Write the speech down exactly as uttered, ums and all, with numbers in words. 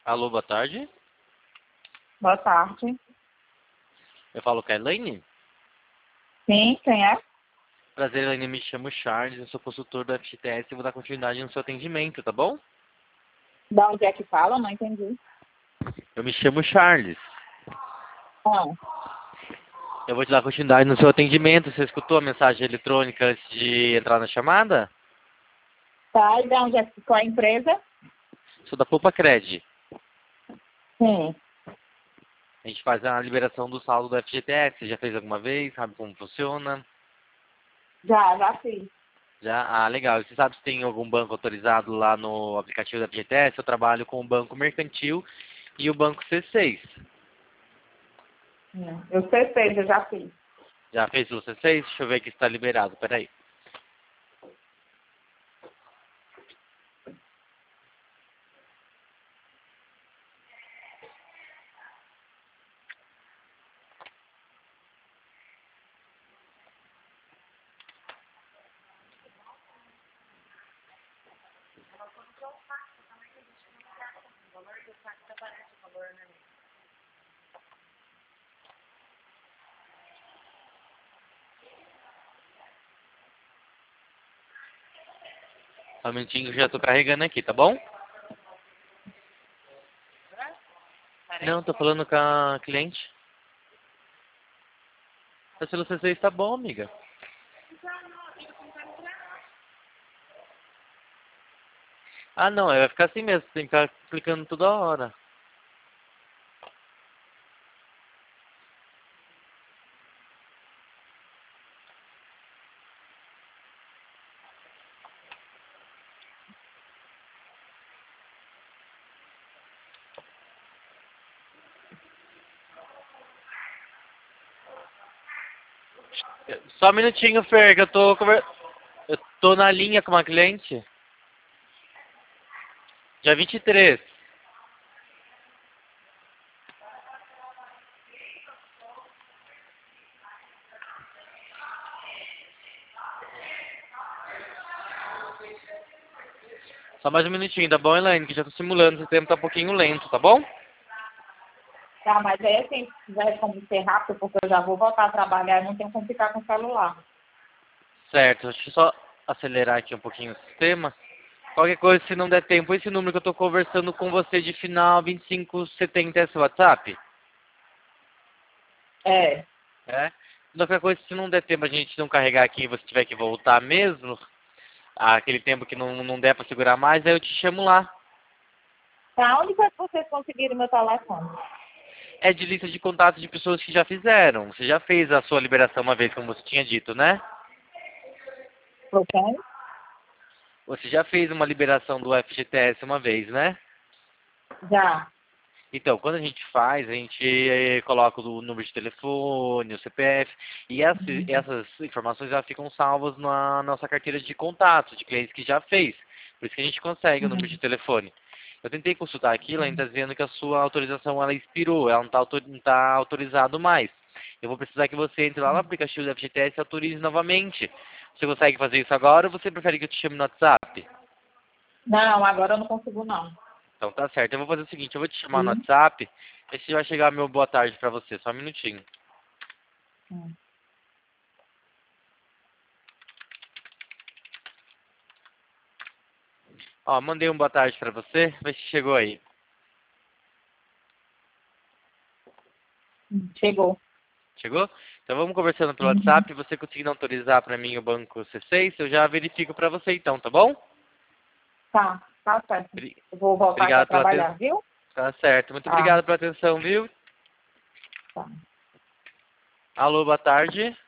Alô, boa tarde. Boa tarde. Eu falo com a Elaine. Sim, quem é? Prazer, Elaine. Me chamo Charles, eu sou consultor do F G T S e vou dar continuidade no seu atendimento, tá bom? Da onde é que fala? Não entendi. Eu me chamo Charles. Não. Eu vou te dar continuidade no seu atendimento. Você escutou a mensagem eletrônica antes de entrar na chamada? Tá, e da onde é que qual é a empresa? Sou da Poupa Cred. Sim. A gente faz a liberação do saldo do F G T S. Você já fez alguma vez? Sabe como funciona? Já, já fiz. Já? Ah, legal. Você sabe se tem algum banco autorizado lá no aplicativo da F G T S? Eu trabalho com o Banco Mercantil e o Banco C seis. Hum. Eu sei, sei, eu já fiz. Já fez o C seis? Deixa eu ver aqui se está liberado. Peraí. Só um minutinho que eu já estou carregando aqui, tá bom? Não, tô falando com a cliente. Mas pelo C seis tá bom, amiga. Ah, não, vai ficar assim mesmo. Tem que ficar clicando toda hora. Só um minutinho, Fer, que eu tô, conver... eu tô na linha com uma cliente. Dia vinte e três. Só mais um minutinho, tá bom, Elaine? Que já tô simulando, esse tempo tá um pouquinho lento, tá bom? Tá, mas aí assim, se tiver como ser rápido, porque eu já vou voltar a trabalhar e não tenho como ficar com o celular. Certo, deixa eu só acelerar aqui um pouquinho o sistema. Qualquer coisa, se não der tempo, esse número que eu tô conversando com você de final vinte e cinco setenta é seu WhatsApp? É. É? Qualquer coisa, se não der tempo a gente não carregar aqui e você tiver que voltar mesmo, aquele tempo que não, não der pra segurar mais, aí eu te chamo lá. Tá, onde foi que vocês conseguiram meu telefone? É de lista de contatos de pessoas que já fizeram. Você já fez a sua liberação uma vez, como você tinha dito, né? Foi quem? Você já fez uma liberação do F G T S uma vez, né? Já. Então, quando a gente faz, a gente eh, coloca o número de telefone, o C P F, e essa- essas informações já ficam salvas na nossa carteira de contatos, de clientes que já fez. Por isso que a gente consegue o número de Uhum. telefone. Eu tentei consultar aqui, ela ainda está dizendo que a sua autorização ela expirou, ela não está autor, não tá autorizado mais. Eu vou precisar que você entre lá no aplicativo do F G T S e autorize novamente. Você consegue fazer isso agora ou você prefere que eu te chame no WhatsApp? Não, agora eu não consigo não. Então tá certo. Eu vou fazer o seguinte, eu vou te chamar no Sim. WhatsApp, e se vai chegar meu boa tarde pra você, só um minutinho. Hum. Ó, mandei um boa tarde pra você, vê se chegou aí. Chegou. Chegou? Então vamos conversando pelo Uhum. WhatsApp, você conseguindo autorizar pra mim o banco C seis, eu já verifico pra você então, tá bom? Tá, tá certo. Bri- Eu vou voltar aqui a Obrigado pela atenção. trabalhar, viu? Tá certo. Muito Tá, obrigado pela atenção, viu? tá. Alô, boa tarde.